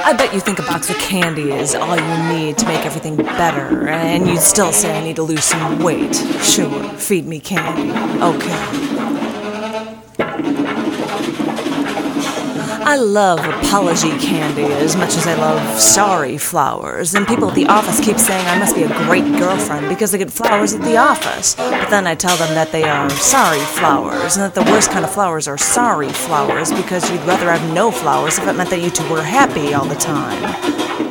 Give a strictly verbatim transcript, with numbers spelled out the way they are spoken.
I bet you think a box of candy is all you need to make everything better, and you'd still say I need to lose some weight. Sure, feed me candy. Okay. I love apology candy as much as I love sorry flowers, and people at the office keep saying I must be a great girlfriend because I get flowers at the office. But then I tell them that they are sorry flowers, and that the worst kind of flowers are sorry flowers because you'd rather have no flowers if it meant that you two were happy all the time.